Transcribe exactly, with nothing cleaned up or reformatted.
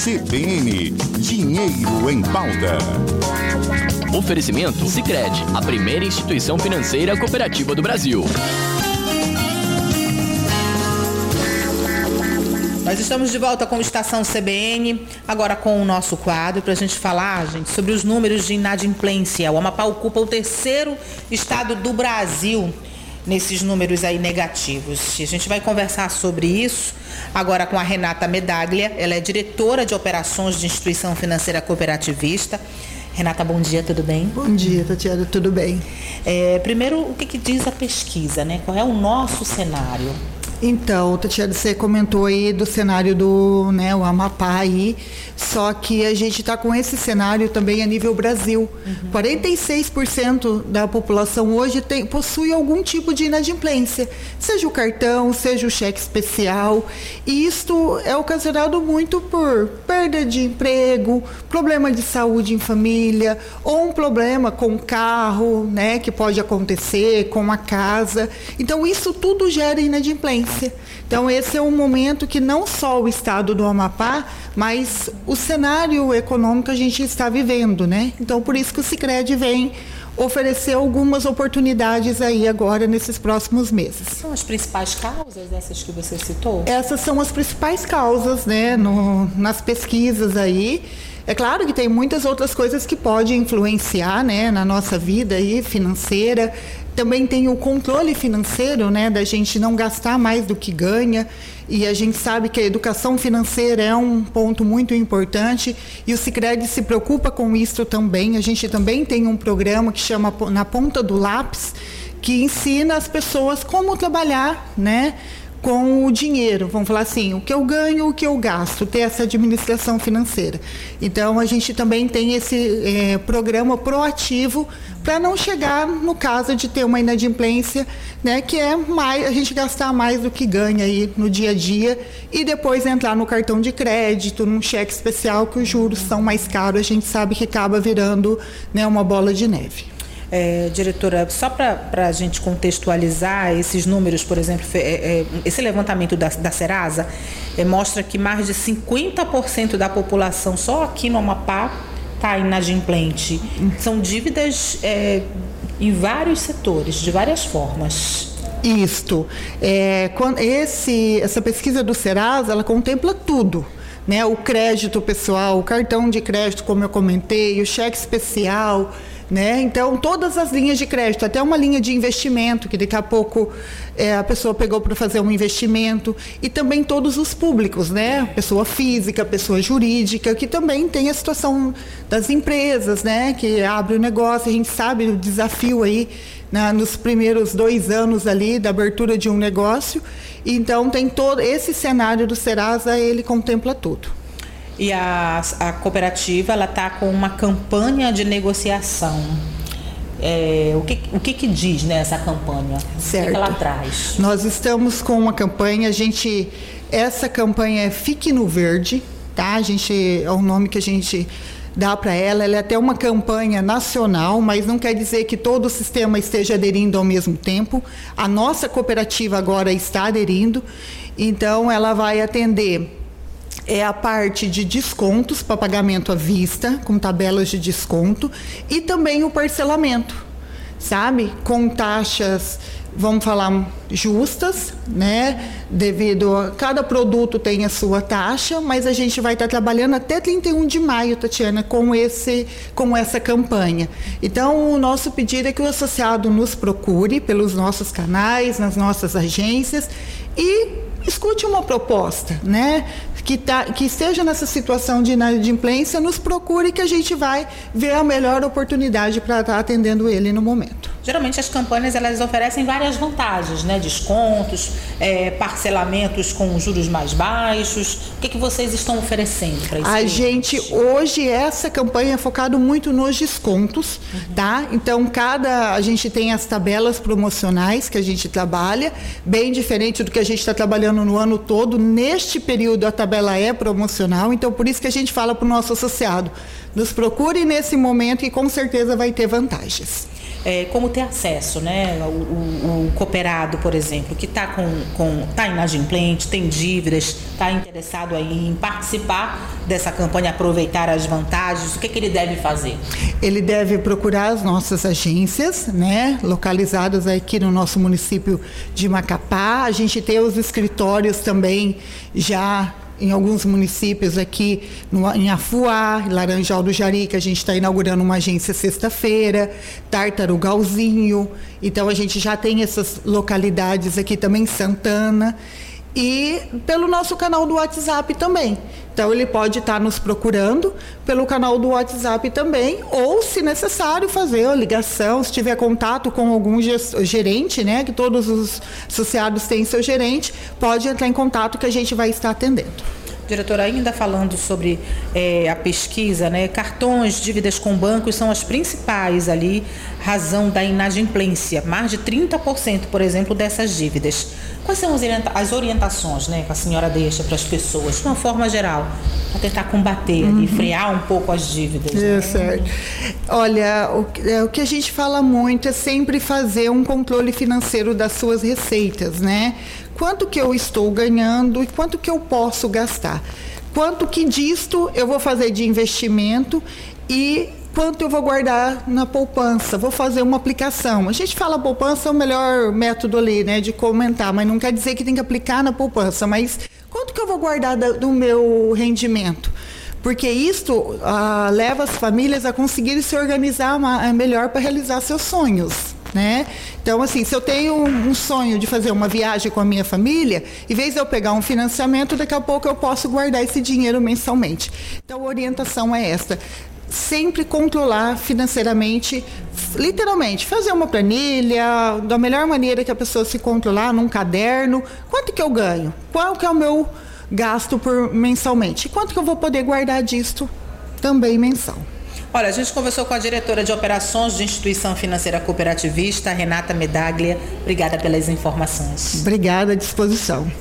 C B N, Dinheiro em Pauta. Oferecimento Sicredi, a primeira instituição financeira cooperativa do Brasil. Nós estamos de volta com o Estação C B N, agora com o nosso quadro, para a gente falar, gente, sobre os números de inadimplência. O Amapá ocupa o terceiro estado do Brasil nesses números aí negativos. E a gente vai conversar sobre isso agora com a Renata Medaglia. Ela é diretora de operações de instituição financeira cooperativista. Renata, bom dia, tudo bem? Bom dia, Tatiana, tudo bem? É, primeiro, o que, que diz a pesquisa, né? Qual é o nosso cenário? Então, Tatiana, você comentou aí do cenário do, né, o Amapá aí, só que a gente está com esse cenário também a nível Brasil. Uhum. quarenta e seis por cento da população hoje tem, possui algum tipo de inadimplência, seja o cartão, seja o cheque especial, e isto é ocasionado muito por perda de emprego, problema de saúde em família, ou um problema com o carro, né, que pode acontecer, com a casa. Então, isso tudo gera inadimplência. Então, esse é um momento que não só o estado do Amapá, mas o cenário econômico a gente está vivendo, né? Então, por isso que o Sicredi vem oferecer algumas oportunidades aí agora nesses próximos meses. São as principais causas dessas que você citou? Essas são as principais causas, né, no, nas pesquisas aí. É claro que tem muitas outras coisas que podem influenciar, né, na nossa vida aí, financeira. Também tem o controle financeiro, né, da gente não gastar mais do que ganha, e a gente sabe que a educação financeira é um ponto muito importante, e o Sicredi se preocupa com isso também. A gente também tem um programa que chama Na Ponta do Lápis, que ensina as pessoas como trabalhar, né, com o dinheiro, vamos falar assim, o que eu ganho, o que eu gasto, ter essa administração financeira. Então, a gente também tem esse é, programa proativo para não chegar no caso de ter uma inadimplência, né, que é mais, a gente gastar mais do que ganha aí no dia a dia e depois entrar no cartão de crédito, num cheque especial, que os juros são mais caros, a gente sabe que acaba virando, né, uma bola de neve. É, diretora, só para a gente contextualizar esses números, por exemplo, é, é, esse levantamento da, da Serasa é, mostra que mais de cinquenta por cento da população só aqui no Amapá está inadimplente. São dívidas é, em vários setores, de várias formas. Isto. É, esse, essa pesquisa do Serasa, ela contempla tudo. Né? O crédito pessoal, o cartão de crédito, como eu comentei, o cheque especial, né? Então, todas as linhas de crédito, até uma linha de investimento, que daqui a pouco é, a pessoa pegou para fazer um investimento, e também todos os públicos, né? Pessoa física, pessoa jurídica, que também tem a situação das empresas, né? Que abre o negócio, a gente sabe o desafio aí, né? Nos primeiros dois anos ali da abertura de um negócio. Então, tem todo esse cenário do Serasa, ele contempla tudo. E a, a cooperativa, ela está com uma campanha de negociação. É, o que, o que que diz, né, essa campanha? Certo. O que, que ela traz? Nós estamos com uma campanha, a gente, essa campanha é Fique no Verde, tá? A gente, é o nome que a gente dá para ela. Ela é até uma campanha nacional, mas não quer dizer que todo o sistema esteja aderindo ao mesmo tempo. A nossa cooperativa agora está aderindo, então ela vai atender é a parte de descontos para pagamento à vista, com tabelas de desconto, e também o parcelamento, sabe? Com taxas, vamos falar, justas, né? Devido a cada produto tem a sua taxa, mas a gente vai estar trabalhando até trinta e um de maio, Tatiana, com, esse, com essa campanha. Então, o nosso pedido é que o associado nos procure pelos nossos canais, nas nossas agências, e escute uma proposta, né? Que, tá, que esteja nessa situação de inadimplência, nos procure, que a gente vai ver a melhor oportunidade para estar atendendo ele no momento. Geralmente as campanhas, elas oferecem várias vantagens, né? Descontos, é, parcelamentos com juros mais baixos. O que, que vocês estão oferecendo para isso? A gente, hoje, essa campanha é focada muito nos descontos, uhum. tá? Então, cada, a gente tem as tabelas promocionais que a gente trabalha, bem diferente do que a gente está trabalhando no ano todo. Neste período, a tabela é promocional, então por isso que a gente fala para o nosso associado, nos procure nesse momento e com certeza vai ter vantagens. É, como ter acesso, né? O, o, o cooperado, por exemplo, que está com, com, tá inadimplente, tem dívidas, está interessado aí em participar dessa campanha, aproveitar as vantagens, o que, que ele deve fazer? Ele deve procurar as nossas agências, né, localizadas aqui no nosso município de Macapá. A gente tem os escritórios também já em alguns municípios aqui, no, em Afuá, Laranjal do Jari, que a gente está inaugurando uma agência sexta-feira, Tartarugalzinho. Então, a gente já tem essas localidades aqui também, Santana. E pelo nosso canal do WhatsApp também. Então, ele pode estar nos procurando pelo canal do WhatsApp também, ou, se necessário, fazer a ligação, se tiver contato com algum gerente, né, que todos os associados têm seu gerente, pode entrar em contato que a gente vai estar atendendo. Diretora, ainda falando sobre é, a pesquisa, né, cartões, dívidas com bancos são as principais ali, razão da inadimplência, mais de trinta por cento, por exemplo, dessas dívidas. Quais são as orientações, né, que a senhora deixa para as pessoas, de uma forma geral, para tentar combater, uhum. ali, frear um pouco as dívidas? É, né? certo. Olha, o, é, o que a gente fala muito é sempre fazer um controle financeiro das suas receitas, né? Quanto que eu estou ganhando e quanto que eu posso gastar? Quanto que disto eu vou fazer de investimento e quanto eu vou guardar na poupança? Vou fazer uma aplicação. A gente fala poupança é o melhor método ali, né, de comentar, mas não quer dizer que tem que aplicar na poupança, mas quanto que eu vou guardar da, do meu rendimento? Porque isto ah, leva as famílias a conseguirem se organizar uma, melhor para realizar seus sonhos, né? Então, assim, se eu tenho um sonho de fazer uma viagem com a minha família, em vez de eu pegar um financiamento, daqui a pouco eu posso guardar esse dinheiro mensalmente. Então, a orientação é esta. Sempre controlar financeiramente, literalmente, fazer uma planilha, da melhor maneira que a pessoa se controlar, num caderno. Quanto que eu ganho? Qual que é o meu gasto por mensalmente? E quanto que eu vou poder guardar disto também mensal? Olha, a gente conversou com a diretora de operações de instituição financeira cooperativista, Renata Medaglia. Obrigada pelas informações. Obrigada, à disposição.